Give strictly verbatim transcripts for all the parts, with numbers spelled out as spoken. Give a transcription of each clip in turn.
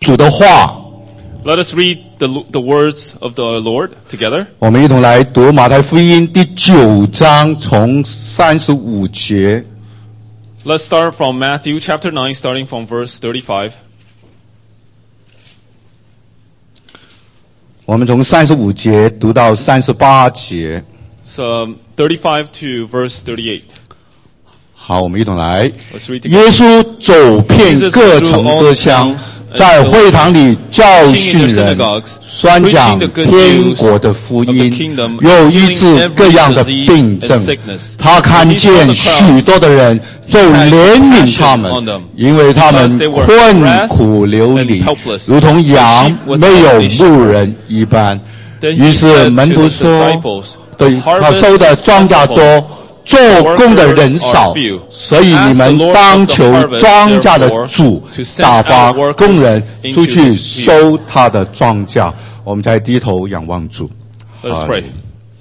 主的话。 Let us read the, the words of the Lord together. 我们一同来读马太福音第九章，从三十五节。 Let's start from Matthew chapter nine, starting from verse thirty-five. 我们从三十五节读到三十八节。 So thirty-five to verse thirty-eight. 好，我们一同来。 Let's read together. 耶稣走遍各城各乡，在会堂里教训人，宣讲天国的福音，又医治各样的病症。他看见许多的人，就怜悯他们，因为他们困苦流离，如同羊没有牧人一般。于是门徒说：对，他收的庄稼多，做工的人少，所以你们当求庄稼的主打发工人出去收他的庄稼。我们再低头仰望主。 Let us pray.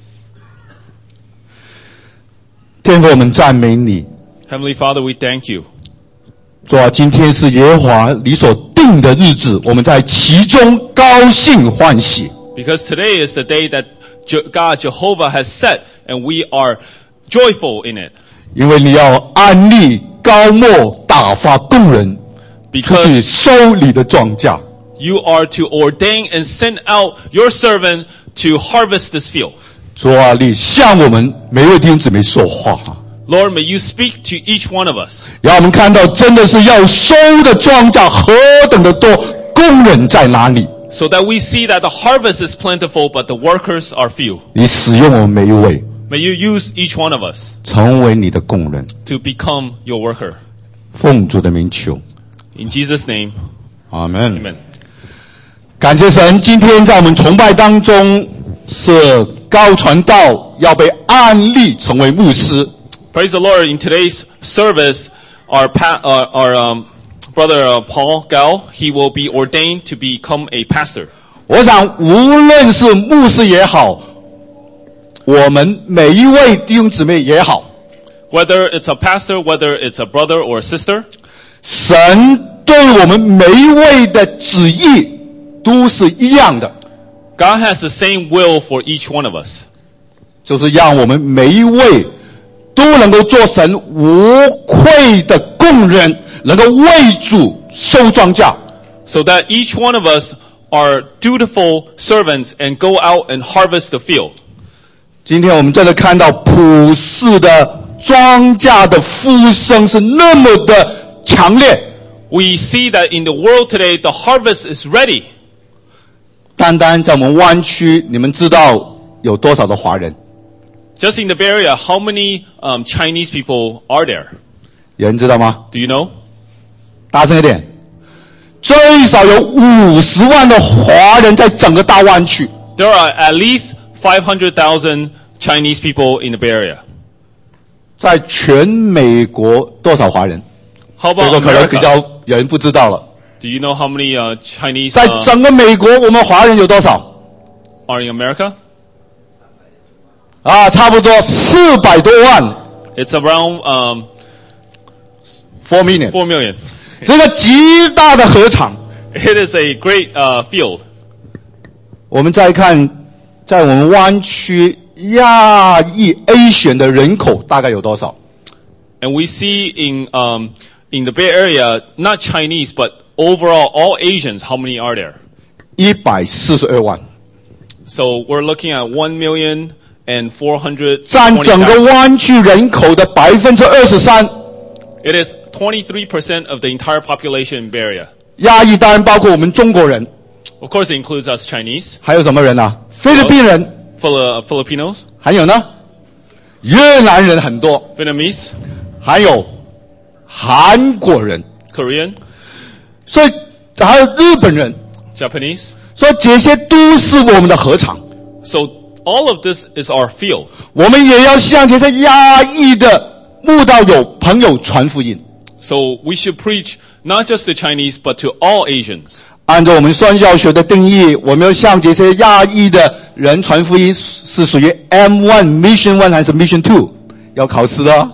天父，我们赞美你。 Heavenly Father, we thank you. 主啊，今天是耶和华你所定的日子，我们在其中高兴欢喜。 Because today is the day that God Jehovah has set, and we are joyful in it. 因为你要安立高末打发工人出去收你的庄稼。 You are to ordain and send out your servant to harvest this field. 主啊，你向我们每位弟兄姊妹说话。 Lord, may you speak to each one of us. 让我们看到真的是要收的庄稼何等的多，工人在哪里？ So that we see that the harvest is plentiful, but the workers are few. 你使用我们每一位。 May you use each one of us 成为你的工人 to become your worker. 奉主的名求 In Jesus' name, 阿们 amen. 感谢神，今天在我们崇拜当中是高传道要被按立成为牧师。 Praise the Lord. In today's service, our, pa- uh, our um, brother uh, Paul Gao, he will be ordained to become a pastor. 我想无论是牧师也好，我们每一位弟兄姊妹也好， Whether it's a pastor, whether it's a brother or a sister, 神对我们每一位的旨意都是一样的， God has the same will for each one of us. 就是让我们每一位都能够做神无愧的工人，能够为主收庄稼。 So that each one of us are dutiful servants and go out and harvest the field. 今天我们真的看到普世的庄稼的呼声是那么的强烈。 We see that in the world today, the harvest is ready. 单单在我们湾区，你们知道有多少的华人？ Just in the Bay Area, how many um, Chinese people are there? 有人知道吗？ Do you know? 大声一点！最少有五十万的华人在整个大湾区。 There are at least five hundred thousand Chinese people in the Bay Area. 在全美国多少华人？ How 这 about 个可能比 America? 较有人不知道了。 Do you know how many uh, Chinese 在 uh, 整个美国，我们华人有多少？ are in America? 啊，差不多四百多万 It's around um, ，four million， four million. 是一个极大的合场。 It is a great uh, field. 我们再看，在我们湾区亚裔 Asian 的人口大概有多少？ And we see in um, in the Bay Area, not Chinese, but overall all Asians, how many are there? 一百四十二万， So we're looking at one million and four hundred 占 twenty 整个 thousand. 湾区人口的百分之二十三。 It is twenty-three percent of the entire population in Bay Area. 亚裔当然包括我们中国人， Of course, it includes us Chinese, 还有什么人啊？菲律宾人， Fili- Filipinos, 还有呢，越南人很多， Vietnamese, 还有韩国人， Korean, 所以还有日本人， Japanese. 所以这些都是我们的合场。 So all of this is our field. 我们也要向这些亚裔的慕道友朋友传福音。 So we should preach not just to Chinese, but to all Asians. 按照我们宣教学的定义，我们要向这些亚裔的人传福音，是属于 M one Mission One 还是 Mission Two？ 要考试的哦。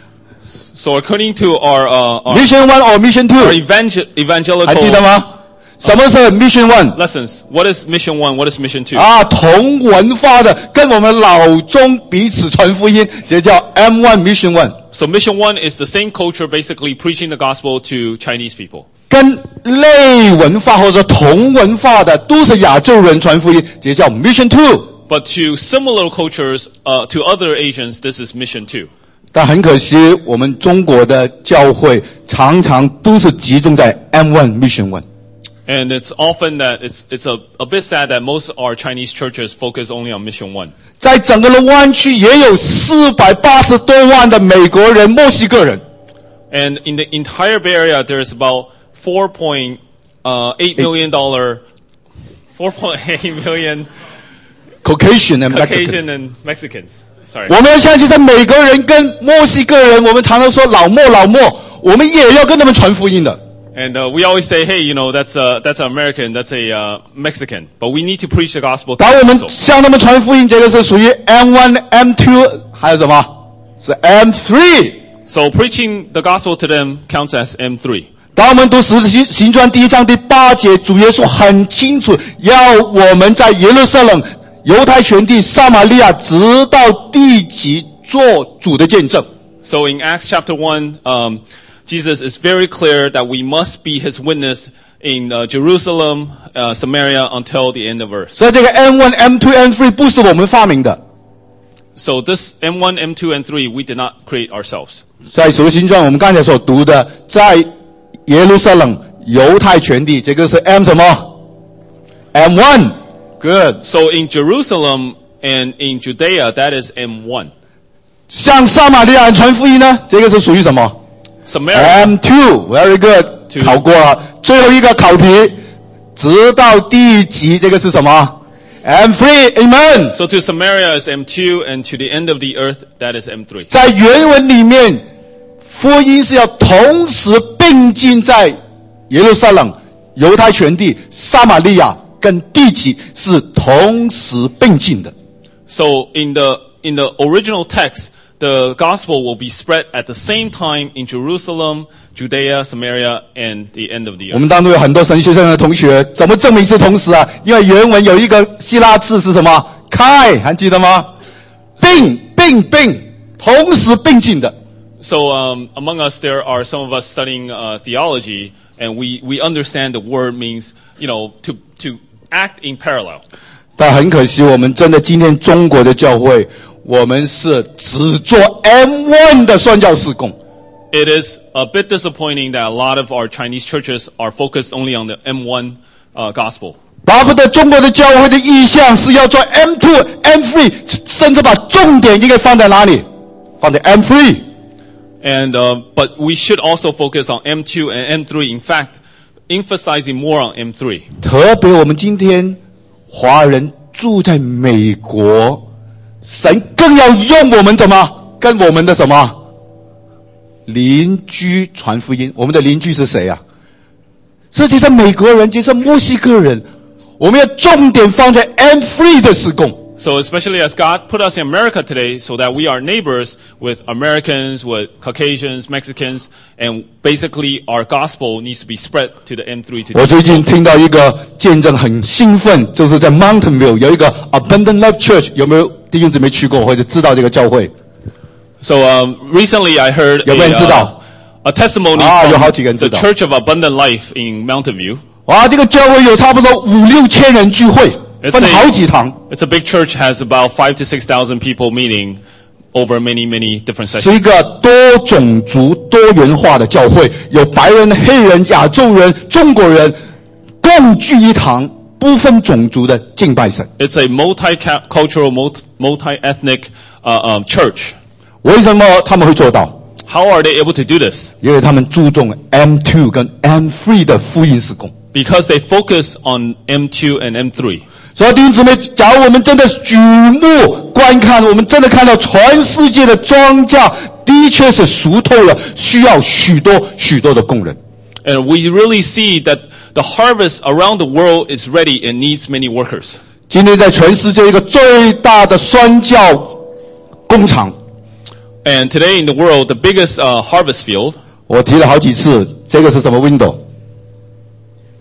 So according to our, uh, our, Mission One or Mission our Two？ evangel- 还记得 evangelical, 吗？ 什么是 Mission One lessons? What is Mission One? What is Mission Two? 啊，同文化的，跟我们老中彼此传福音，这叫 M One Mission One。 So Mission One is the same culture, basically preaching the gospel to Chinese people. 跟类文化或者同文化的都是亚洲人传福音，这叫 Mission Two。 But to similar cultures, uh, to other Asians, this is Mission Two. 但很可惜，我们中国的教会常常都是集中在 M One Mission One。 And it's often that it's it's a a bit sad that most of our Chinese churches focus only on Mission One. 在整个的湾区也有四百八十多万的美国人、墨西哥人。 And in the entire Bay Area, there's about four point eight million dollar, four point eight million Caucasian and Caucasian Mexican. and Mexicans. Sorry. 我们要相信，在美国人跟墨西哥人，我们常常说老墨老墨，我们也要跟他们传福音的。 And uh, we always say, hey, you know, that's a, that's an American, that's a uh, Mexican. But we need to preach the gospel to 当我 them 们 also. 向他们传福音，这个是属于 M One、M Two， 还有什么？是 M Three。 So preaching the gospel to them counts as M three. 当我们读使徒行行传第一章第八节，主耶稣很清楚，要我们在耶路撒冷、犹太全地、撒玛利亚，直到地极做主的见证。 So in Acts chapter one, um, Jesus is very clear that we must be his witness in uh, Jerusalem, uh, Samaria until the end of earth. 所以这个 M One、M Two、M Three 不是我们发明的。 So this M one, M two, and three, we did not create ourselves. 在使徒行传我们刚才所读的，在耶路撒冷、犹太全地，这个是 M 什么 ？M One。Good。 So in Jerusalem and in Judea, that is M one. 向撒玛利亚人传福音呢，这个是属于什么 Samaria. ？M Two。Very good。 Two 考过了。最后一个考题，直到地极，这个是什么 ？M Three。Amen。 So to Samaria is M two, and to the end of the earth, that is M three. 在原文里面，福音是要同时并进在耶路撒冷、犹太全地、撒玛利亚跟地极是同时并进的。 So in the in the original text, the gospel will be spread at the same time in Jerusalem, Judea, Samaria, and the end of the 我 earth. 们当中有很多神学生的同学，怎么证明是同时啊？因为原文有一个希腊字是什么？开，还记得吗？并并并，同时并进的。 So um, among us, there are some of us studying uh, theology, and we, we understand the word means, you know, to to act in parallel. 但很可惜，我们真的今天中国的教会，我们是只做 M One 的宣教事工。 It is a bit disappointing that a lot of our Chinese churches are focused only on the M one uh, gospel. 巴不得中国的教会的意向是要做 M Two、M Three， 甚至把重点应该放在哪里？放在 M Three。 And uh, but we should also focus on M two and M three. In fact, emphasizing more on M three. 特别我们今天华人住在美国，神更要用我们怎么跟我们的什么邻居传福音？我们的邻居是谁啊？这就是美国人，就是墨西哥人。我们要重点放在 M three 的事工。 So especially as God put us in America today, so that we are neighbors with Americans, with Caucasians, Mexicans, and basically our gospel needs to be spread to the M three 我 today. 最近听到一个见证很兴奋，就是在 Mountain View 有一个 Abundant Life Church， 有没有弟兄姊妹去过或者知道这个教会？ So um, recently I heard 有没有人知道？ a, uh, a testimony 啊，有好几个人 from 知道。 the Church of Abundant Life in Mountain View. 哇，这个教会有差不多五六千人聚会， It's 分 a- 好几堂。 It's a big church, has about five to six thousand people meeting over many, many different 是 sessions. 一个多种族、多元化的教会，有白人、黑人、亚洲人、中国人，共聚一堂，不分种族的敬拜神。 It's a multi-cultural, multi- multi-ethnic uh, um, church. 为什么他们会做到？ How are they able to do this? 因为他们注重 M Two 跟 M Three 的福音事工。 Because they focus on M two and M three. 所以弟兄姊妹，假如我们真的举目观看，我们真的看到全世界的庄稼的确是熟透了，需要许多许多的工人。 And we really see that the harvest around the world is ready and needs many workers. 今天在全世界一个最大的宣教工厂， And today in the world, the biggest uh, harvest field, 我提了好几次，这个是什么 window？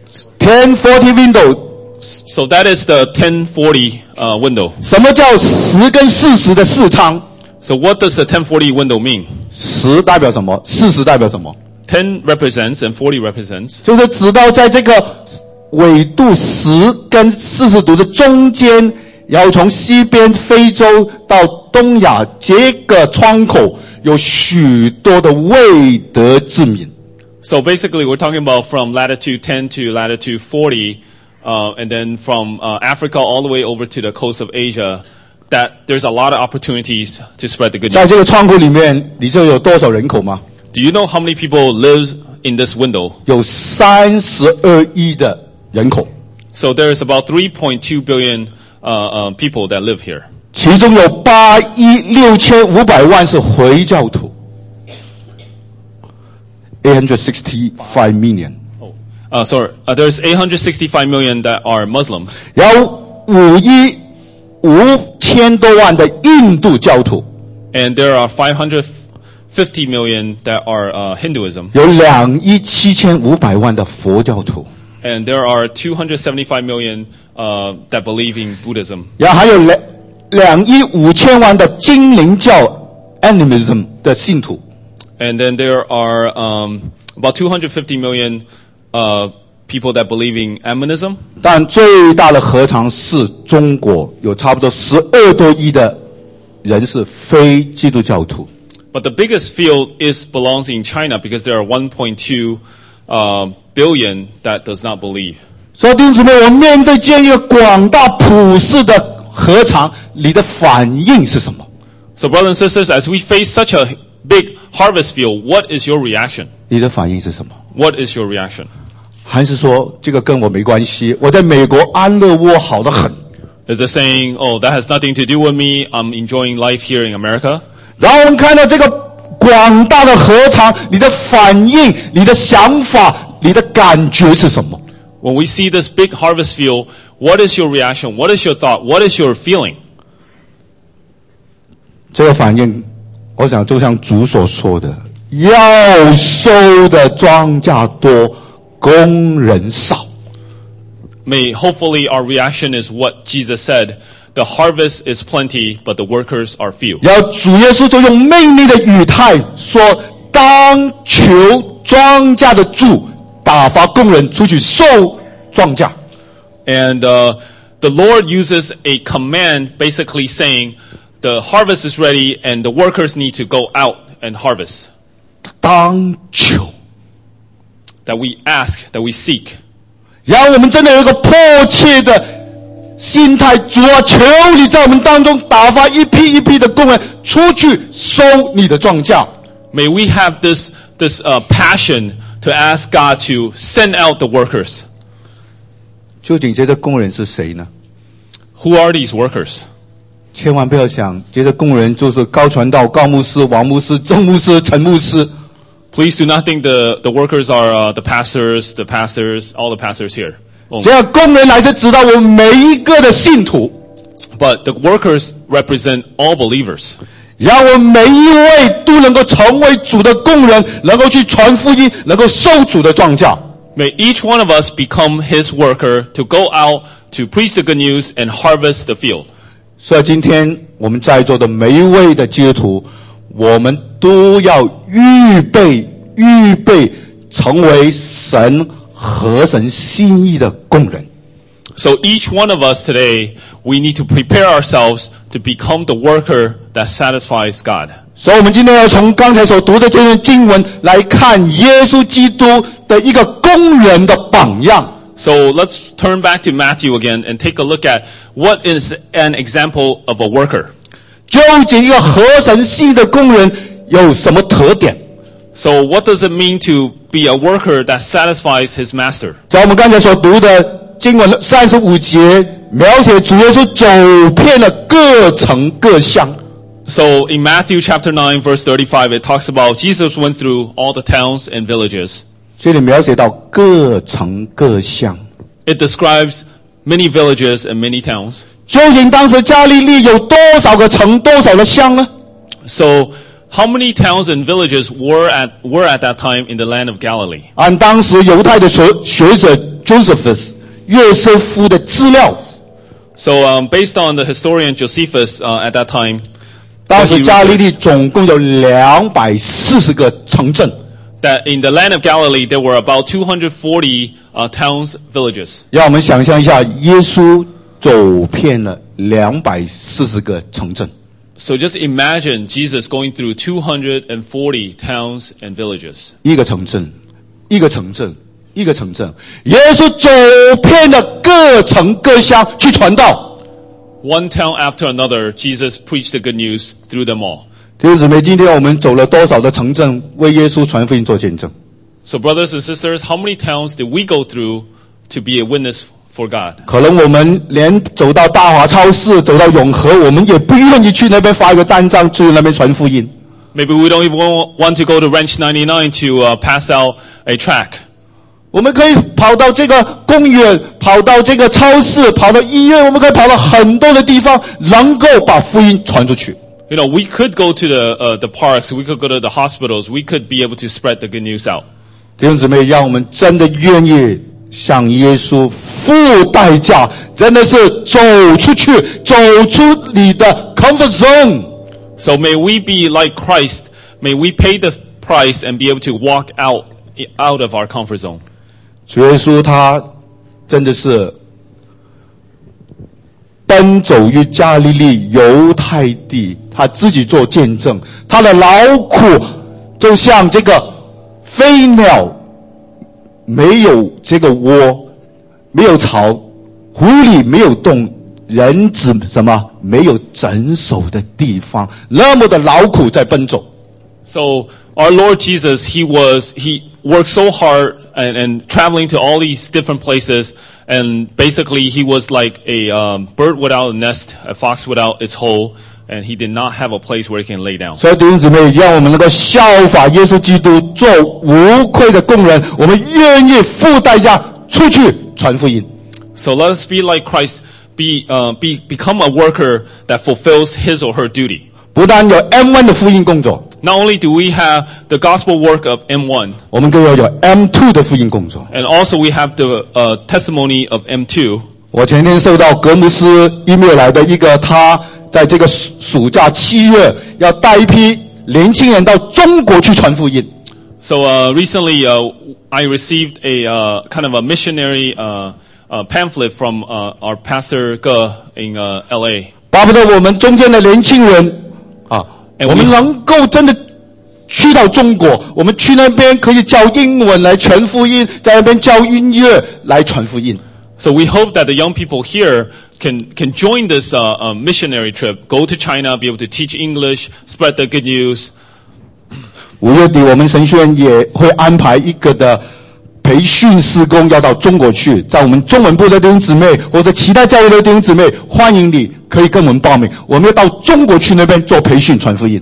ten forty window. So that is the ten forty uh, window. 什么叫十跟四十的视窗？ So what does the ten forty window mean? 十代表什么？四十代表什么？ ten represents and forty represents. 就是指到在这个纬度十跟四十度的中间，然后从西边非洲到东亚这个窗口有许多的未得之民。 So basically, we're talking about from latitude ten to latitude forty, uh, and then from uh, Africa all the way over to the coast of Asia. That there's a lot of opportunities to spread the good news. 在这个窗口里面，你知道有多少人口吗？ Do you know how many people live in this window? 有三十二亿的人口。 So there's about three point two billion uh, uh, people that live here. 其中有八亿六千五百万是回教徒。eight hundred sixty-five million. Oh, uh, sorry. Uh, there's eight hundred sixty-five million that are Muslims. 然后五亿五千多万的印度教徒。 And there are five hundred fifty million that are uh, Hinduism. 有两亿七千五百万的佛教徒。 And there are two hundred seventy-five million uh, that believe in Buddhism. 然后还有两两亿五千万的精灵教 animism 的信徒。 And then there are um, about two hundred fifty million uh, people that believe in animism. 但最大的合场是中国，有差不多十二多亿的人是非基督教徒。 But the biggest field is belongs in China because there are one point two uh, billion that does not believe. 所以弟兄姊妹，我们面对这样一个广大普世的合场，你的反应是什么？ So brothers and sisters, as we face such a big harvest field, what is your reaction? 你的反应是什么？ What is your reaction? 还是说这个跟我没关系？我在美国安乐窝好得很。 Is it saying, oh, that has nothing to do with me, I'm enjoying life here in America? 然后我们看到这个广大的合场，你的反应、你的想法、你的感觉是什么？ When we see this big harvest field, what is your reaction? What is your thought? What is your feeling? 这个反应，我想就像主所说的，要收的庄稼多，工人少。 May hopefully our reaction is what Jesus said. The harvest is plenty, but the workers are few. 然后主耶稣就用命令的语态说：“当求庄稼的主打发工人出去收庄稼。” And uh, the Lord uses a command basically saying, the harvest is ready and the workers need to go out and harvest. 当求， That we ask, that we seek. 然后我们真的有一个迫切的心态，主啊，求你在我们当中打发一批一批的工人出去收你的庄稼。 May we have this, this uh, passion to ask God to send out the workers. 究竟这些工人是谁呢？ Who are these workers? 千万不要想，这些工人就是高传道、高牧师、王牧师、郑牧师、陈牧师。 Please do not think the, the workers are uh, the pastors, the pastors, all the pastors here. Only. 这样工人乃是指到我们每一个的信徒。 But the workers represent all believers. 让我们每一位都能够成为主的工人，能够去传福音，能够收主的庄稼。 May each one of us become his worker to go out to preach the good news and harvest the field. 所以今天我们在座的每一位的基督徒，我们都要预备预备成为神合神心意的工人。 So each one of us today, we need to prepare ourselves to become the worker that satisfies God. 所以我们今天要从刚才所读的这段经文来看耶稣基督的一个工人的榜样。 So let's turn back to Matthew again and take a look at what is an example of a worker. 究竟一个合神心意的工人有什么特点？ So what does it mean to be a worker that satisfies his master? 在我们刚才所读的经文三十五节，描写主耶稣走遍了各城各乡。 So in Matthew chapter nine verse thirty-five, it talks about Jesus went through all the towns and villages. 这里描写到各城各乡。 It describes many villages and many towns. 究竟当时加利利有多少个城，多少个乡呢？ So how many towns and villages were at were at that time in the land of Galilee? 按当时犹太的学学者 Josephus 约瑟夫的资料。 So, um, based on the historian Josephus uh, at that time, 当时加利利总共有两百四十个城镇。 That in the land of Galilee there were about two hundred forty uh, towns, villages. 让我们想象一下，耶稣走遍了两百四十个城镇。 So just imagine Jesus going through two hundred forty towns and villages. 一个城镇，一个城镇，一个城镇，耶稣走遍了各城各乡去传道。 One town after another, Jesus preached the good news through them all. 弟兄姊妹，今天我们走了多少的城镇，为耶稣传福音做见证？ So brothers and sisters, how many towns did we go through to be a witness for God? 可能我们连走到大华超市，走到永和，我们也不愿意去那边发一个单张，去那边传福音。 Maybe we don't even want to go to Ranch ninety-nine to uh, pass out a tract. 我们可以跑到这个公园，跑到这个超市，跑到医院，我们可以跑到很多的地方，能够把福音传出去。 You know, we could go to the uh, the parks, we could go to the hospitals, we could be able to spread the good news out. 弟兄姊妹，让我们真的愿意向耶稣付代价，真的是走出去，走出你的 comfort zone. So may we be like Christ, may we pay the price and be able to walk out out of our comfort zone. 主耶稣他真的是奔走于加利利犹太地，他自己做见证，他的劳苦就像这个飞鸟没有这个窝，没有巢，狐狸没有洞，人子什么没有诊守的地方，那么的劳苦在奔走。 So our Lord Jesus, he was he worked so hard and, and traveling to all these different places, and basically he was like a um, bird without a nest, a fox without its hole, and he did not have a place where he can lay down. 所以弟兄姊妹，让我们能够效法耶稣基督，做无愧的工人，我们愿意付代价出去传福音。 So let us be like Christ, be uh, be become a worker that fulfills his or her duty. 不但有 M 一 的福音工作， Not only do we have the gospel work of M one, 我们更要有 M 二 的福音工作。 and also we have the uh, testimony of M two. 我前天收到格姆斯 email 来的一个，他在这个暑暑假七月要带一批年轻人到中国去传福音。 So uh, recently uh, I received a uh, kind of a missionary uh, uh, pamphlet from uh, our pastor Ge in uh, L A. 巴不得我们中间的年轻人啊，我们能够真的去到中国，我们去那边可以教英文来传福音，在那边教音乐来传福音。 So we hope that the young people here can can join this uh, uh, missionary trip, go to China, be able to teach English, spread the good news. 五月底，我们神学院也会安排一个的培训事工，要到中国去。在我们中文部的弟兄姊妹，或者其他教会的弟兄姊妹，欢迎你可以跟我们报名。我们要到中国去那边做培训传福音。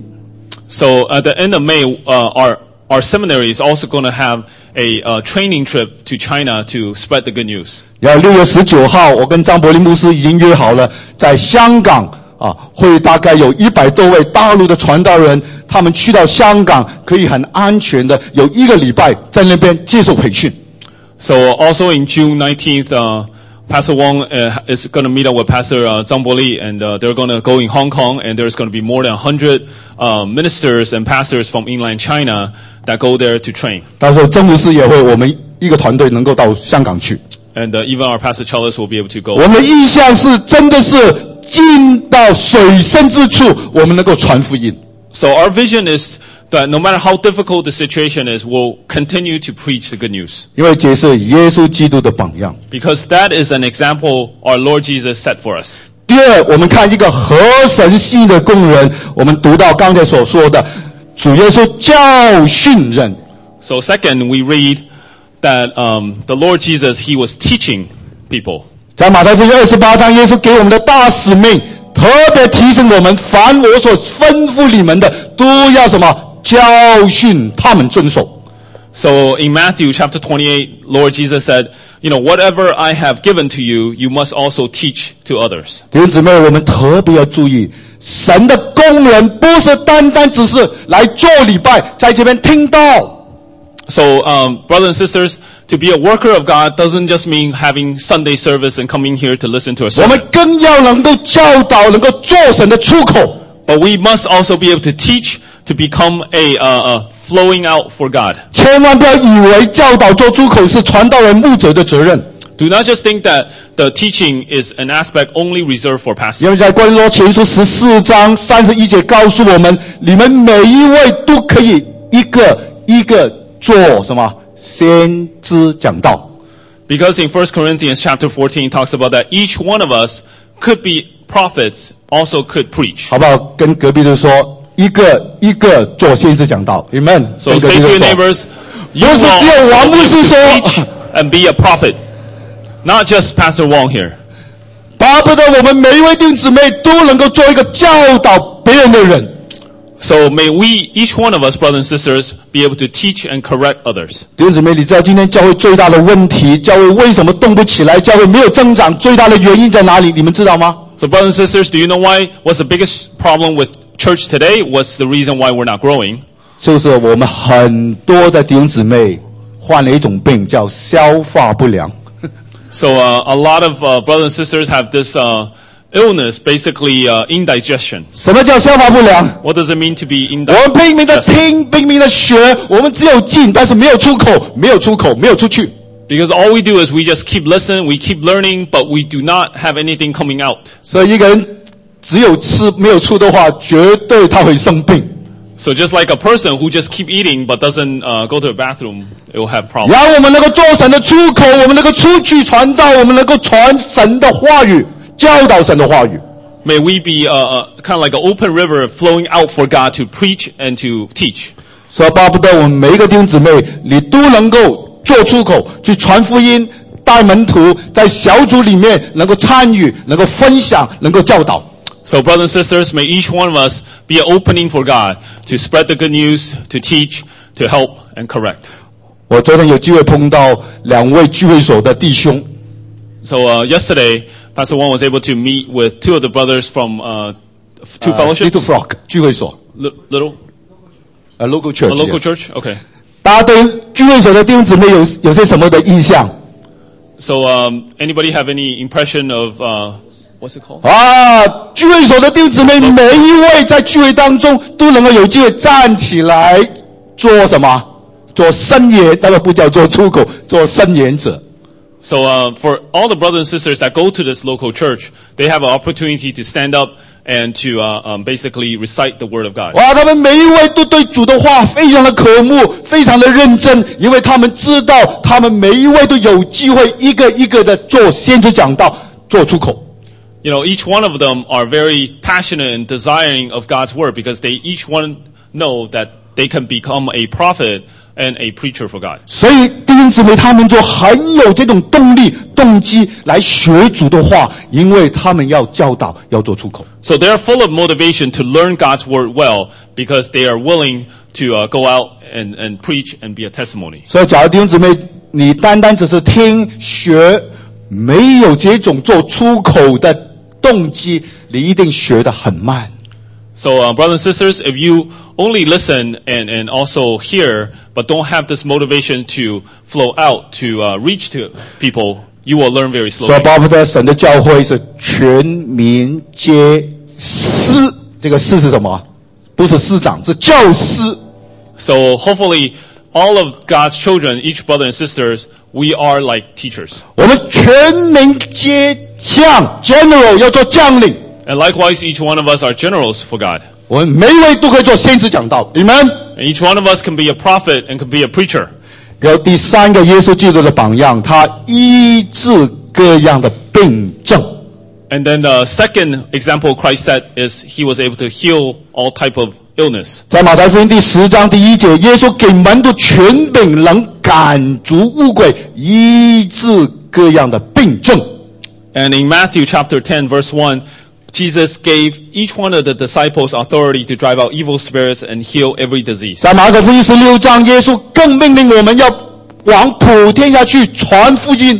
So at the end of May, uh, our our seminary is also going to have a uh, training trip to China to spread the good news. 然后六月十九号，我跟张伯林牧师已经约好了，在香港啊，会大概有一百多位大陆的传道人，他们去到香港，可以很安全的有一个礼拜在那边接受培训。 So also in June nineteenth, uh, Pastor Wong uh, is going to meet up with Pastor uh, Zhang Boli, and uh, they're going to go in Hong Kong, and there's going to be more than one hundred uh, ministers and pastors from inland China that go there to train. 到时候曾牧师也会，我们一个团队能够到香港去。 And uh, even our Pastor Charles will be able to go. 我们的意向是真的是进到水深之处，我们能够传福音。 So our vision is that no matter how difficult the situation is, we'll continue to preach the good news. 因为这是耶稣基督的榜样。 Because that is an example our Lord Jesus set for us. 第二，我们看一个合神心意的工人，我们读到刚才所说的，主耶稣教训人。 So second, we read that um, the Lord Jesus, he was teaching people. 在马太福音二十八章，耶稣给我们的大使命，特别提醒我们：凡我所吩咐你们的，都要什么？教训他们遵守。 So in Matthew chapter twenty-eight, Lord Jesus said, you know, whatever I have given to you, you must also teach to others. 弟兄姊妹，我们特别要注意，神的工人不是单单只是来做礼拜，在这边听道。 So, um, brothers and sisters, to be a worker of God doesn't just mean having Sunday service and coming here to listen to a sermon. 我们更要能够教导，能够做神的出口。 But we must also be able to teach to become a, uh, a flowing out for God. 千万不要以为教导做出口是传道人牧者的责任。 Do not just think that the teaching is an aspect only reserved for pastors. 因为在哥林多前书十四章三十一节告诉我们，你们每一位都可以一个一个做什么先知讲道。 Because in First Corinthians chapter fourteen talks about that each one of us could be prophets, also could preach. 好不好？跟隔壁的说，一个一个做先知讲道。Amen. So say to your neighbors, you will preach and be a prophet. Not just Pastor Wong here. 巴不得我们每一位弟兄姊妹都能够做一个教导别人的人。 So may we, each one of us, brothers and sisters, be able to teach and correct others. 弟兄姊妹，你知道今天教会最大的问题，教会为什么动不起来，教会没有增长，最大的原因在哪里？你们知道吗？ So brothers and sisters, do you know why? What's the biggest problem with church today? What's the reason why we're not growing? 就是我们很多的弟兄姊妹患了一种病，叫消化不良。 So uh, a lot of uh, brothers and sisters have this uh, illness, basically uh, indigestion. 什么叫消化不良？ What does it mean to be indigestion? 我们拼命的听，拼命的学，我们只有进，但是没有出口，没有出口，没有出去。 Because all we do is we just keep listening, we keep learning, but we do not have anything coming out. 所以一个人只有吃没有出的话，绝对他会生病。 So just like a person who just keep eating but doesn't uh, go to the bathroom, it will have problems. 让我们能够做神的出口，我们能够出去传道，我们能够传神的话语，教导神的话语。 May we be uh, uh, kind of like an open river flowing out for God to preach and to teach. 所以巴不得我们每一个弟兄姊妹，你都能够做出口，去传福音，带门徒，在小组里面能够参与，能够分享，能够教导。 So brothers and sisters, may each one of us be an opening for God to spread the good news, to teach, to help, and correct. 我昨天有机会碰到两位聚会所的弟兄。 So uh, yesterday, Pastor Wong was able to meet with two of the brothers from uh, two uh, fellowships. Little Flock 聚会所。 L- little? A local church. A local yes. church? Okay. 大家对聚会所的弟兄姊妹有有些什么的印象？ So um, anybody have any impression of... Uh, What's it called? 啊，聚会所的弟兄姊妹，每一位在聚会当中都能够有机会站起来做什么？做申言，那个不叫做出口，做申言者。 So uh, for all the brothers and sisters that go to this local church, they have an opportunity to stand up and to uh, um, basically recite the word of God. 哇，他们每一位都对主的话非常的渴慕，非常的认真，因为他们知道，他们每一位都有机会一个一个的做先知讲道，做出口。 You know, each one of them are very passionate and desiring of God's word because they each one know that they can become a prophet and a preacher for God. 所以弟兄姊妹他们就很有这种动力、动机来学主的话，因为他们要教导，要做出口。 So they are full of motivation to learn God's word well because they are willing to uh, go out and, and preach and be a testimony. 所以，假如弟兄姊妹你单单只是听学，没有这种做出口的动机，你一定学得很慢。 So, uh, brothers and sisters, if you only listen and, and also hear, but don't have this motivation to flow out, to uh, reach to people, you will learn very slowly. 所以，巴不得神的教会是全民皆师。这个师是什么？不是师长，是教师。 So, hopefully, all of God's children, each brother and sisters, we are like teachers. 我们全民皆将 general 要做将领。 And likewise, each one of us are generals for God. 我们每一位都可以做先知讲道，你们。 And each one of us can be a prophet and can be a preacher. 有第三个耶稣基督的榜样，他医治各样的病症。 And then the second example Christ set is he was able to heal all type of illness. 在马太福音第十章第一节，耶稣给门徒权柄，能赶逐污鬼，医治各样的病症。 And in Matthew chapter ten, verse one, Jesus gave each one of the disciples authority to drive out evil spirits and heal every disease. 在马可福音十六章，耶稣更命令我们要往普天下去传福音。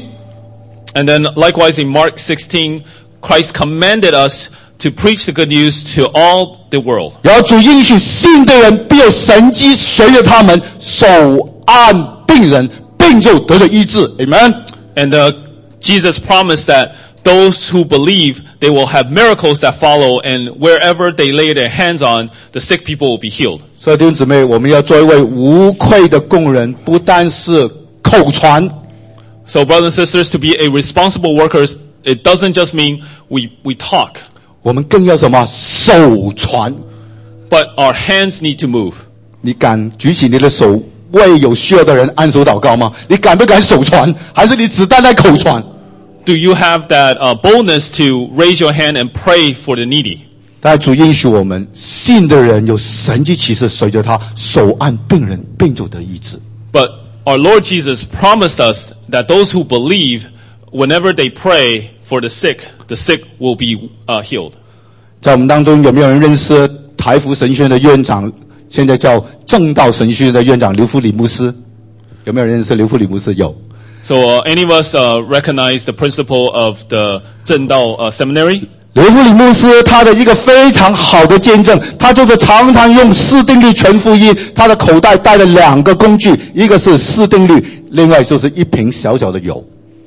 And then likewise in Mark sixteen, Christ commanded us to preach the good news to all the world. 然后主应许信的人必有神迹随着他们，手按病人病就得了医治 Amen And uh, Jesus promised that those who believe, they will have miracles that follow, and wherever they lay their hands on, the sick people will be healed. 所以弟兄姊妹，我们要做一位无愧的工人，不单是口传。 So brothers and sisters, to be a responsible workers, it doesn't just mean we, we talk. 我们更要什么？手传。 But our hands need to move. 你敢举起你的手为有需要的人按手祷告吗？你敢不敢手传？还是你只单单口传？ Do you have that uh, boldness to raise your hand and pray for the needy? 但主应许我们，信的人有神迹奇事随着他手按病人，病就得医治。 But our Lord Jesus promised us that those who believe, whenever they pray for the sick, the sick will be uh, healed. 在我们当中有没有人认识台福神学院的院长？现在叫正道神学院的院长刘福礼牧师？有没有人认识刘福礼牧师？有。 So uh, any of us uh, recognize the principle of the Zhendao uh, Seminary? 刘福礼牧师他的一个非常好的见证，他就是常常用四定律全福音，他的口袋带了两个工具，一个是四定律，另外就是一瓶小小的油。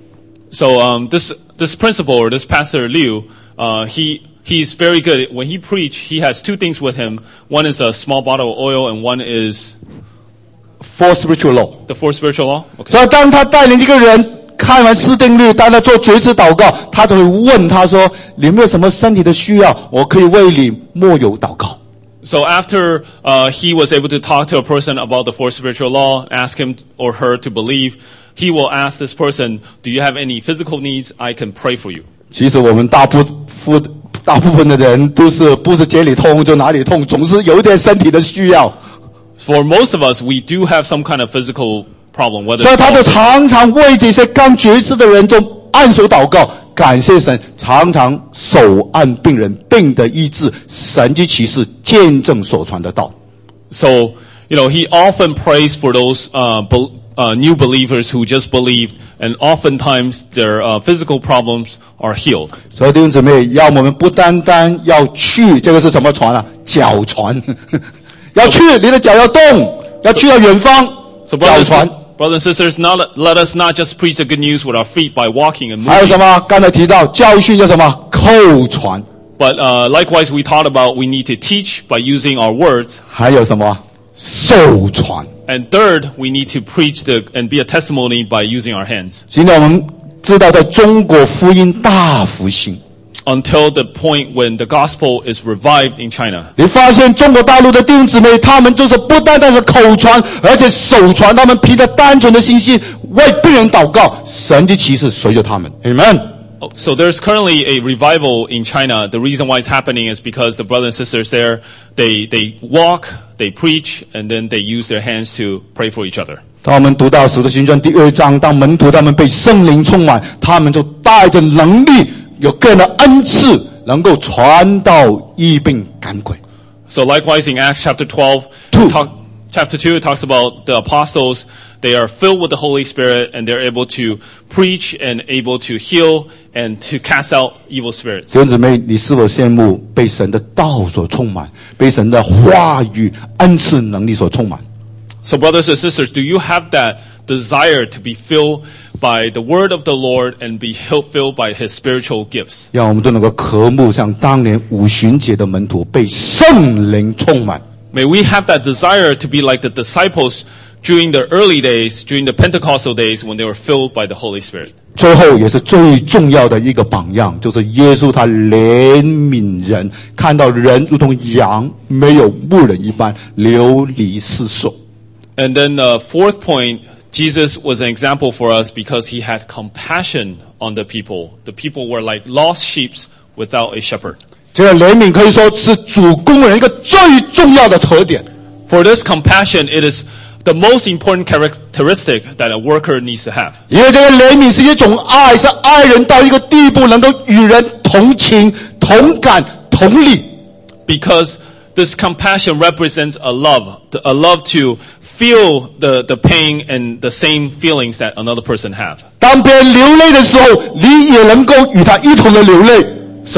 So um, this this principle, or this Pastor Liu, uh, he he's very good. When he preach, he has two things with him. One is a small bottle of oil, and one is Four spiritual law. the four spiritual law. Okay. 所以当他带领一个人看完四定律，当他做决志祷告，他就会问他说：“你有没有什么身体的需要？我可以为你默有祷告。” So after uh, he was able to talk to a person about the four spiritual law, ask him or her to believe, he will ask this person, "Do you have any physical needs? I can pray for you." 其实我们大部分大部分的人都是不是肩里痛就哪里痛，总是有一点身体的需要。 For most of us, we do have some kind of physical problem. Whether 所以他就常常为这些刚觉知的人就按手祷告，感谢神，常常手按病人，病的医治，神迹奇事，见证所传的道。 So, you know, he often prays for those uh, be, uh, new believers who just believed, and oftentimes their uh, physical problems are healed. 所以弟兄姊妹，要我们不单单要去，这个是什么传啊？脚传，要去，你的脚要动，要去到远方。 So 脚 brothers, 传。 brothers and sisters, not, let us not just preach the good news with our feet by walking and 还有 moving. 什么？刚才提到教训叫什么？口传。 But uh, likewise, we taught about we need to teach by using our words. 还有什么？手传。 And third, we need to preach the, and be a testimony by using our hands. 现在我们知道，在中国福音大复兴。 Until the point when the gospel is revived in China. 你发现中国大陆的弟兄姊妹，他们就是不单单是口传，而且手传，他们凭着单纯的信心为病人祷告，神迹奇事随着他们。Amen。 Oh, so there's currently a revival in China. The reason why it's happening is because the brothers and sisters there, they, they walk, they preach, and then they use their hands to pray for each other. 当我们读到《使徒行传》第二章，当门徒他们被圣灵充满，他们就带着能力，有个人的恩赐，能够传道医病赶鬼。 So likewise in Acts chapter twelve, Two. talk, chapter two, it talks about the apostles. They are filled with the Holy Spirit, and they're able to preach and able to heal and to cast out evil spirits. 弟兄姊妹，你是否羡慕被神的道所充满，被神的话语、恩赐、能力所充满？ So brothers and sisters, do you have that desire to be filled by the word of the Lord and be filled by his spiritual gifts? 让我们都能够渴慕像当年五旬节的门徒被圣灵充满。 May we have that desire to be like the disciples during the early days, during the Pentecostal days when they were filled by the Holy Spirit. 最后也是最重要的一个榜样，就是耶稣他怜悯人，看到人如同羊没有牧人一般流离失所。 And then the fourth point, Jesus was an example for us because he had compassion on the people. The people were like lost sheep without a shepherd. 这个怜悯可以说是主工人一个最重要的特点。 For this compassion, it is the most important characteristic that a worker needs to have. 因为这个怜悯是一种爱，是爱人到一个地步，能够与人同情、同感、同理。 Because this compassion represents a love, a love to feel the, the pain and the same feelings that another person have. 当别人流泪的时候，你也能够与他一同的流泪。 So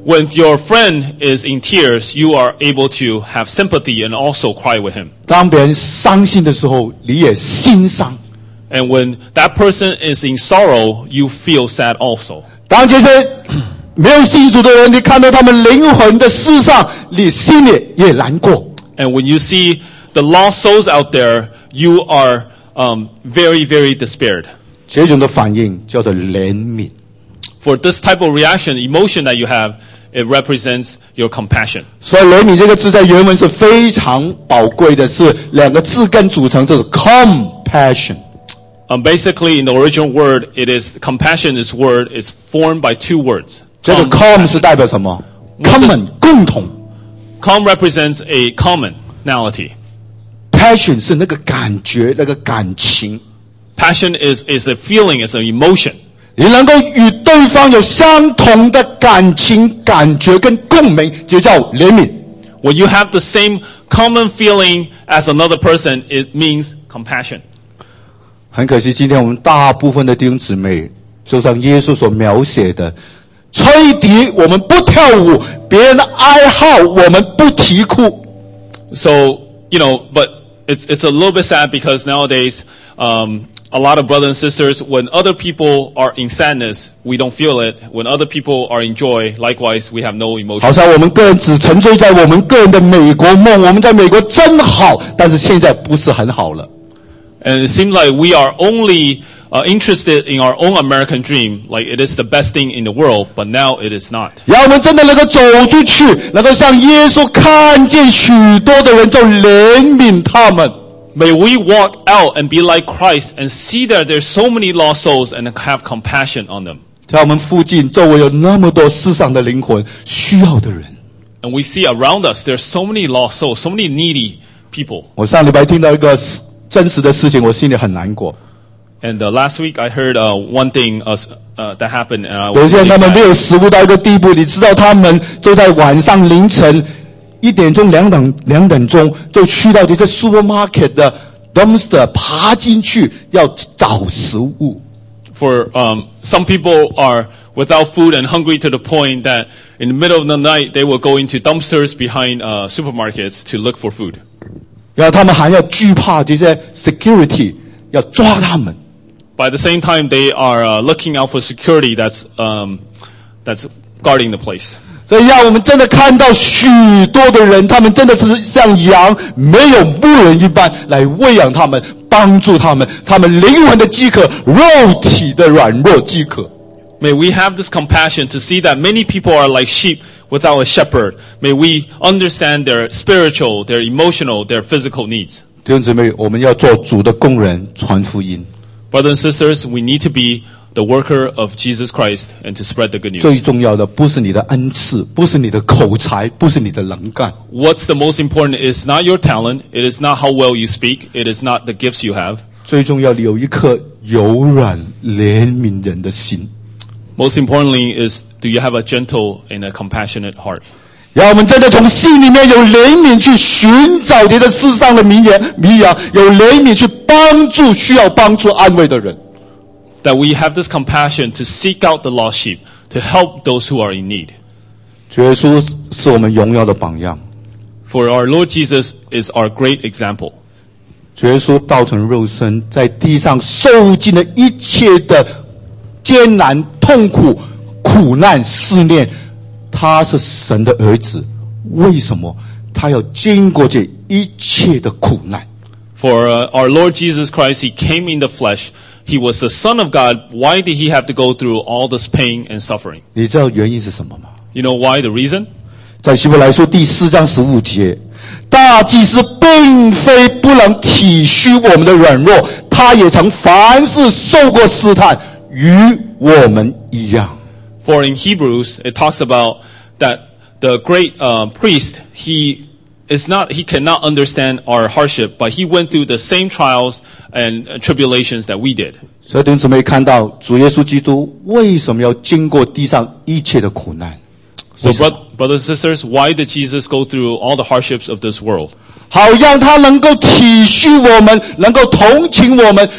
When your friend is in tears, you are able to have sympathy and also cry with him. 当别人伤心的时候，你也心伤。 And when that person is in sorrow, you feel sad also. 当这些没有信主的人，你看到他们灵魂的世上，你心里也难过。 And when you see the lost souls out there, you are um, very, very despaired. 这种的反应叫做怜悯。 For this type of reaction, emotion that you have, it represents your compassion. 所以怜悯这个字在原文是非常宝贵的，是两个字根组成，这是 compassion。 Um, basically, in the original word, it is compassion. This word is formed by two words. 这个 com 是代表什么 ？common 共同。 Com represents a commonality. Passion 是那个感觉，那个感情。 Passion is is a feeling, is an emotion. 你能够与对方有相同的感情、感觉跟共鸣，就叫怜悯。 When you have the same common feeling as another person, it means compassion. 很可惜，今天我们大部分的弟兄姊妹，就像耶稣所描写的，吹笛我们不跳舞，别人的哀号我们不啼哭。 So, you know, but it's it's a little bit sad because nowadays, um, a lot of brothers and sisters, when other people are in sadness, we don't feel it. When other people are in joy, likewise, we have no emotion. 好像我们个人只沉醉在我们个人的美国梦，我们在美国真好，但是现在不是很好了。 And it seems like we are only uh, interested in our own American dream, like it is the best thing in the world, but now it is not. 让我们真的能够走出去，能够像耶稣看见许多的人，就怜悯他们。 May we walk out and be like Christ and see that there's so many lost souls and have compassion on them. 在我们附近周围有那么多世上的灵魂需要的人。 And we see around us there's so many lost souls, so many needy people. 我上礼拜听到一个真实的事情，我心里很难过。 And uh, last week I heard uh, one thing uh, uh, that happened. And I was 有些人他们没有食物到一个地步，你知道他们就在晚上凌晨一点钟、两点两点钟就去到这些 supermarket 的 dumpster 爬进去要找食物。 For um, some people are without food and hungry to the point that in the middle of the night they will go into dumpsters behind uh, supermarkets to look for food. 然后他们还要惧怕这些 security 要抓他们。 By the same time, they are uh, looking out for security that's um, that's guarding the place. 所以让我们真的看到许多的人，他们真的是像羊没有牧人一般来喂养他们，帮助他们，他们灵魂的饥渴，肉体的软弱饥渴。 May we have this compassion to see that many people are like sheep without a shepherd. May we understand their spiritual, their emotional, their physical needs. 弟兄姊妹，我们要做主的工人，传福音。 Brothers and sisters, we need to be the worker of Jesus Christ and to spread the good news. 最重要的不是你的恩赐，不是你的口才，不是你的能干。 What's the most important is not your talent. It is not how well you speak. It is not the gifts you have. 最重要的有一颗柔软怜悯人的心。 Most importantly is, do you have a gentle and a compassionate heart? 让我们真的从心里面有怜悯去寻找这个世上的迷羊，迷羊有怜悯去帮助需要帮助安慰的人。 That we have this compassion to seek out the lost sheep, to help those who are in need. 主耶稣是我们荣耀的榜样。 For our Lord Jesus is our great example. 主耶稣道成肉身，在地上受尽了一切的艰难、痛苦、苦难、试炼。他是神的儿子，为什么他要经过这一切的苦难？ For uh, our Lord Jesus Christ, He came in the flesh. He was the Son of God. Why did He have to go through all this pain and suffering? 你知道原因是什么吗？ You know why? The reason? 在希伯来书第四章十五节，大祭司并非不能体恤我们的软弱，他也曾凡事受过试探，与我们一样。 For in Hebrews, it talks about that the great uh, priest, he is not, he cannot understand our hardship, but he went through the same trials and uh, tribulations that we did. 所以弟兄姊妹看到主耶稣基督为什么要经过地上一切的苦难？ So, bro- brothers and sisters, why did Jesus go through all the hardships of this world? 好让他能够体恤我们，能够同情我们，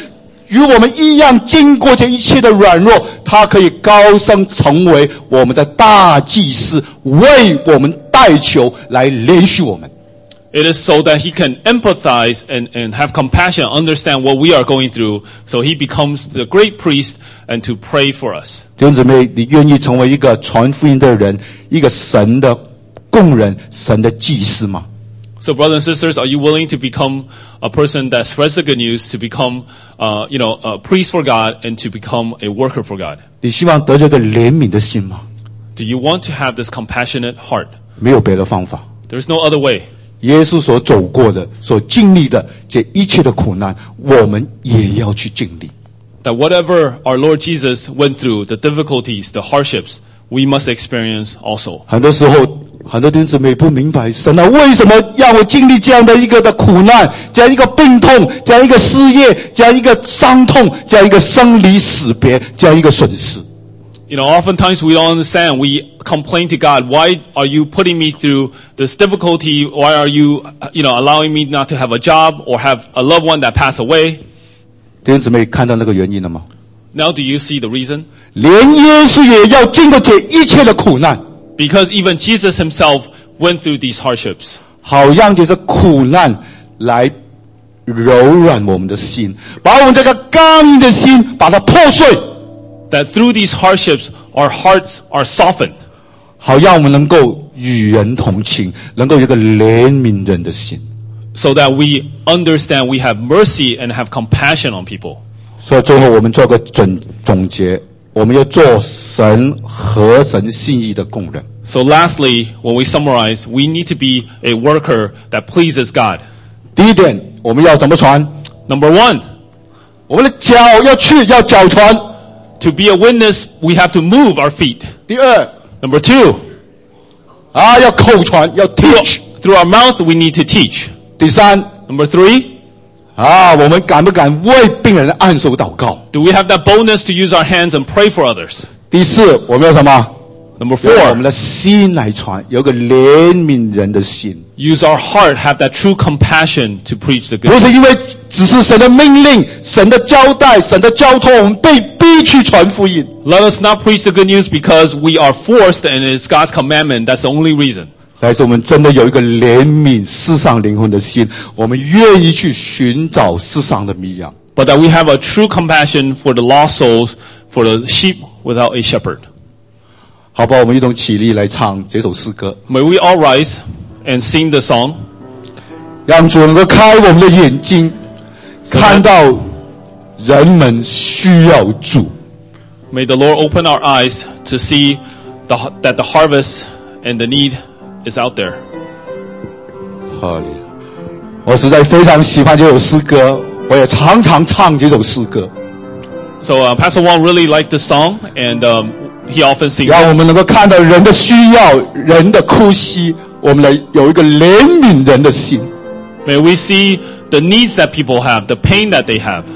与我们一样经过这一切的软弱，他可以高升成为我们的大祭司，为我们代求，来连续我们。 It is so that he can empathize and, and have compassion, understand what we are going through, so he becomes the great priest and to pray for us. 弟兄姊妹，你愿意成为一个传福音的人，一个神的工人，神的祭司吗？ So brothers and sisters, are you willing to become a person that spreads the good news, to become, uh, you know, a priest for God and to become a worker for God? 你希望得这个怜悯的心吗？ Do you want to have this compassionate heart? 没有别的方法。 There's no other way. 耶稣所走过的、所经历的这一切的苦难，我们也要去经历。 That whatever our Lord Jesus went through, the difficulties, the hardships, we must experience also. 很多时候，很多弟兄姊妹不明白，神啊，为什么让我经历这样的一个的苦难，这样一个病痛，这样一个失业，这样一个伤痛，这样一个生离死别，这样一个损失。 You know, oftentimes we don't understand. We complain to God, why are you putting me through this difficulty? Why are you, you know, allowing me not to have a job or have a loved one that passed away? 弟兄姊妹看到那个原因了吗？ Now do you see the reason? 连耶稣也要经过这一切的苦难， Because even Jesus himself went through these hardships. 好让这些苦难来柔软我们的心，把我们这个刚硬的心把它破碎。 That through these hardships, our hearts are softened. 好让我们能够与人同情，能够有一个怜悯人的心。 So that we understand, we have mercy and have compassion on people. 所以最后我们做个总总结，我们要做神合神心意的工人。 So lastly, when we summarize, we need to be a worker that pleases God. 第一点，我们要怎么传？ Number one, 我们的脚要去，要脚传。 to be a witness, we have to move our feet. 第二， Number two, 啊，要口传，要 teach。 through our mouth, we need to teach. 第三， Number three, 啊，我们敢不敢为病人按手祷告？ do we have that boldness to use our hands and pray for others? 第四，我们要什么？ Number 用我们 four, 的心来传，有个怜悯人的心。 use our heart, have that true compassion to preach the 不 good 是 news. 因为只是神的命令、神的交代、神的交托，我们被逼去传福音。 Let us not preach the good news because we are forced and it's God's commandment. That's the only reason. 但是我们真的有一个怜悯世上灵魂的心，我们愿意去寻找世上的迷羊。 But that we have a true compassion for the lost souls, for the sheep without a shepherd. 好吧，我们一同起立来唱这首诗歌， May we all rise and sing the song. 让主能够开我们的眼睛， So that- 看到人们需要主。 May the Lord open our eyes to see the, that the harvest and the need is out there. 哈利，我实在非常喜欢这首诗歌，我也常常唱这首诗歌， So uh, Pastor Wang really liked this song, and um, he often sings 让 it. 我们能够看到人的需要、人的哭泣，我们来有一个怜悯人的心。 May we see the needs that people have, the pain that they have.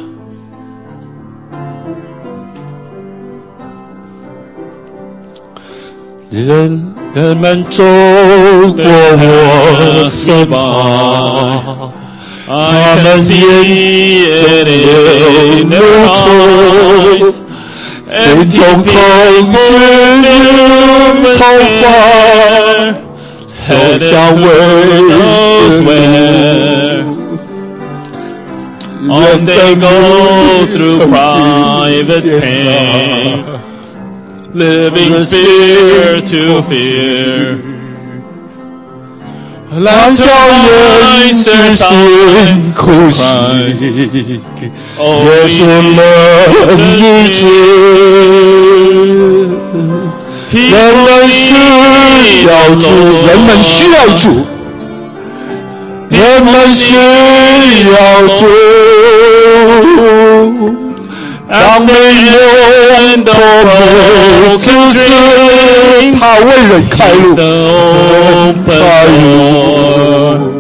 人人们走过我身旁， I can see it in their eyes. 心中空虚流头发，走向未知路。 And they go through private pain, living fear to fear. 蓝小人之心哭泣，耶稣能医治。人们需要主，人们需要主，人们需要主。当没人都不自知，他为人开路，开路。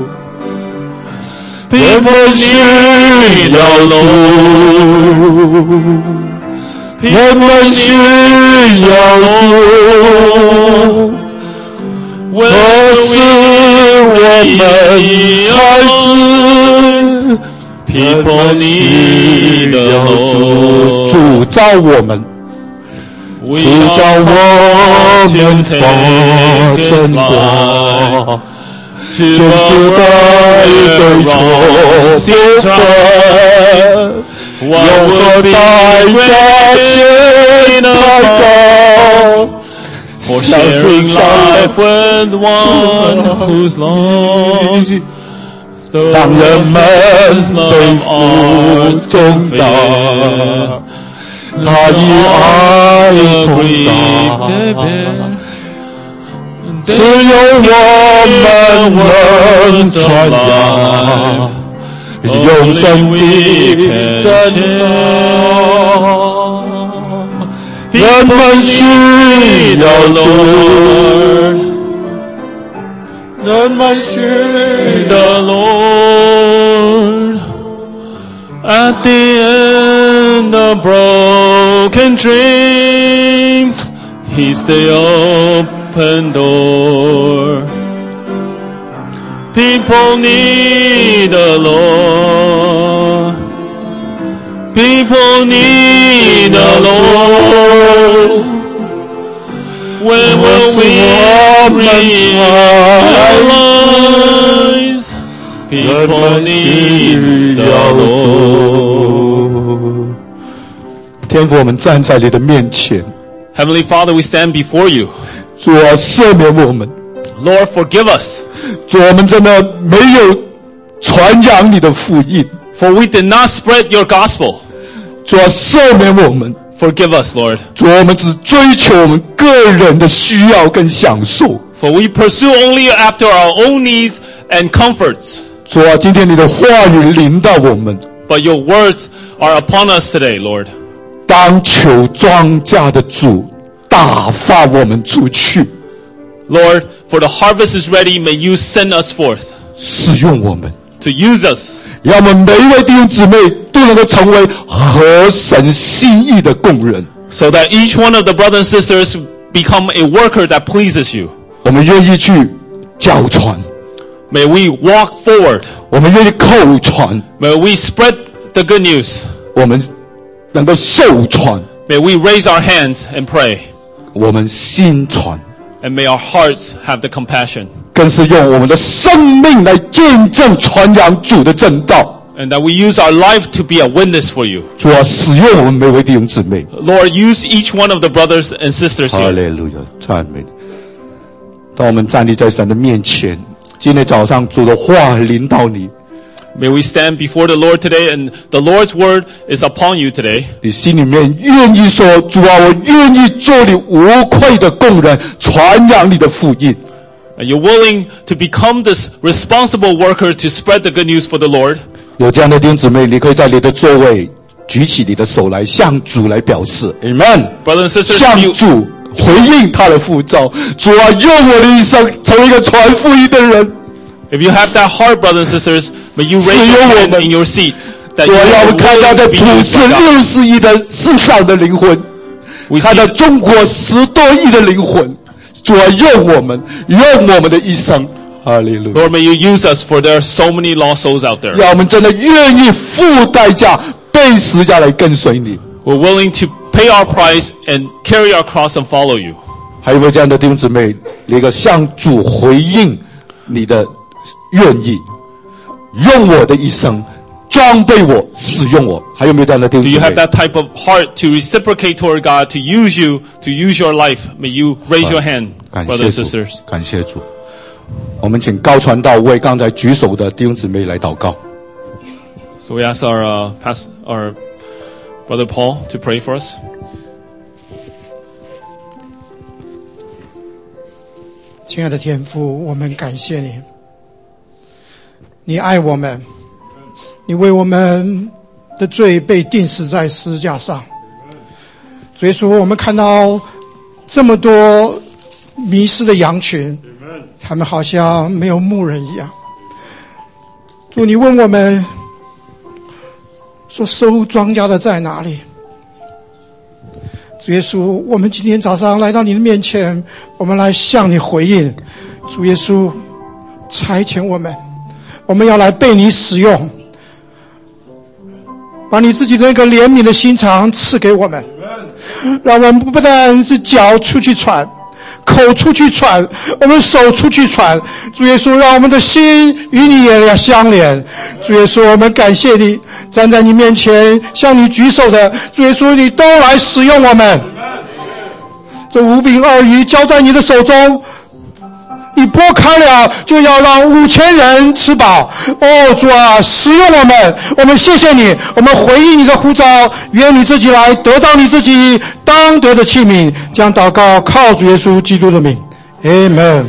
人们需要主，人们需要主。何时我们才知 People need 主主召我们，主召我们发真光，就是对对错先传，永恒代价显太高。 For sharing life with one who's lost, 当人们背负重担，他以爱同担，只有我们能传扬永生的真道。人们需要主，人们需要 Lord. At the end of broken dreams, He's the open door. People need the Lord. People need the Lord. When will we realize people need the Lord? 天父，我们站在你的面前。 Heavenly Father, we stand before you. 主啊，赦免我们。 Lord, forgive us. 主，我们真的没有传扬你的福音。 For we did not spread your gospel. 主啊，赦免我们。 Forgive us, Lord. 主，我们只追求我们个人的需要跟享受。 For we pursue only after our own needs and comforts. 主啊，今天你的话语临到我们。 But your words are upon us today, Lord. 当求庄稼的主打发我们出去。 Lord, for the harvest is ready, may you send us forth. 使用我们。 To use us. 让我们每一位弟兄姊妹都能够成为合神心意的工人。 So that each one of the brothers and sisters become a worker that pleases you. 我们愿意去教传。 May we walk forward. 我们愿意口传。 May we spread the good news. 我们能够受传。 May we raise our hands and pray. 我们心传。 And may our hearts have the compassion. 更是用我们的生命来见证传扬主的真道。 And that we use our life to be a witness for you. 主啊，使用我们每位弟兄姊妹。 Lord, use each one of the brothers and sisters here. 哈利路亚，赞美。当我们站立在神的面前，今天早上主的话临到你。 May we stand before the Lord today, and the Lord's word is upon you today. 你心里面愿意说，主啊，我愿意做你无愧的工人，传扬你的福音。 And you're willing to become this responsible worker to spread the good news for the Lord. 有这样的弟兄姊妹，你可以在你的座位举起你的手来，向主来表示 ，Amen。 Brothers and sisters, 向主回应他的呼召。主啊，用我的一生成为一个传福音的人。 If you have that heart, brothers and sisters, may you raise your hand in your seat. 主啊，让我们看到在普世六十亿的世上的灵魂，看到中国十多亿的灵魂。主啊，用我们，用我们的一生。哈利路亚。 Lord, may you use us, for there are so many lost souls out there. 让我们真的愿意付代价，背十架来跟随你。 We're willing to pay our price and carry our cross and follow you. 还有没有这样的弟兄姊妹？一个向主回应你的愿意，用我的一生装备我，使用我。还有没有这样的弟兄姊妹 Do you have that type of heart to reciprocate toward God, to use you, to use your life? May you raise your hand, brothers and sisters. 感谢主。我们请高传道为刚才举手的弟兄姊妹来祷告。 So we ask our uh, past, our brother Paul to pray for us. 亲爱的天父，我们感谢你，你爱我们，你为我们的罪被钉死在十字架上。所以说，我们看到这么多迷失的羊群，他们好像没有牧人一样。主，你问我们说，收庄稼的在哪里？主耶稣，我们今天早上来到你的面前，我们来向你回应。主耶稣，差遣我们，我们要来被你使用。 把你自己的那个怜悯的心肠赐给我们，让我们不但是脚出去传，口出去传，我们手出去传。主耶稣，让我们的心与你也要相连。主耶稣，我们感谢你，站在你面前向你举手的主耶稣，你都来使用我们。这五饼二鱼交在你的手中，你拨开了，就要让五千人吃饱。哦，主啊，使用我们，我们谢谢你，我们回应你的呼召，愿你自己来得到你自己当得的器皿。将祷告靠主耶稣基督的名 ，Amen。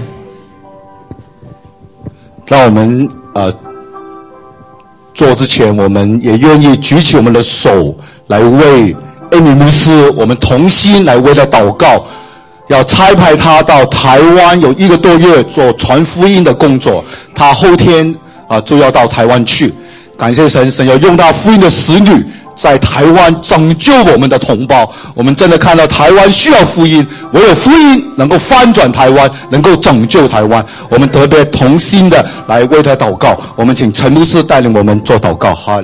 让我们呃做之前，我们也愿意举起我们的手来为艾米牧师，我们同心来为他祷告。要差派他到台湾有一个多月做传福音的工作，他后天啊、呃、就要到台湾去。感谢神，神要用他福音的使女在台湾拯救我们的同胞。我们真的看到台湾需要福音，唯有福音能够翻转台湾，能够拯救台湾。我们特别同心的来为他祷告。我们请陈牧师带领我们做祷告。哈利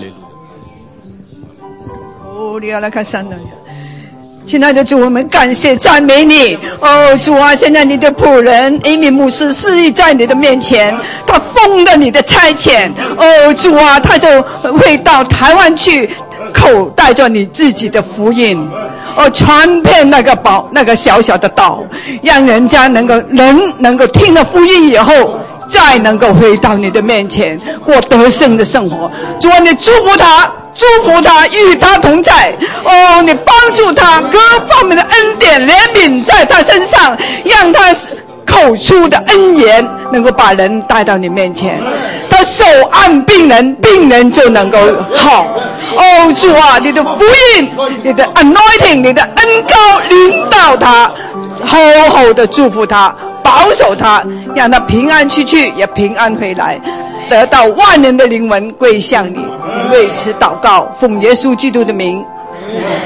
路亚。亲爱的主，我们感谢赞美你。哦，主啊，现在你的仆人艾米牧师示意在你的面前，他奉了你的差遣。哦，主啊，他就会到台湾去，口带着你自己的福音，哦，传遍那个宝那个小小的岛，让人家能够人能够听了福音以后，再能够回到你的面前，过得胜的生活。主啊，你祝福他。祝福他，与他同在。哦，你帮助他各方面的恩典怜悯在他身上，让他口出的恩言能够把人带到你面前。他手按病人，病人就能够好。哦，主啊，你的福音，你的 anointing， 你的恩膏临到他，好好的祝福他，保守他，让他平安出去，也平安回来，得到万人的灵魂归向你。为此祷告，奉耶稣基督的名。